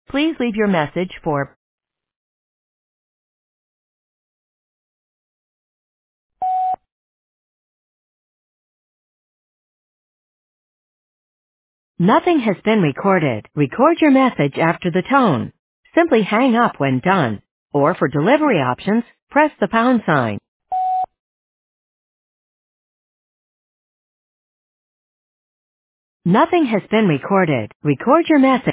Please leave your message for nothing has been recorded. Record your message after the tone. Simply hang up when done. Or for delivery options, press the pound sign. Nothing has been recorded. Record your message.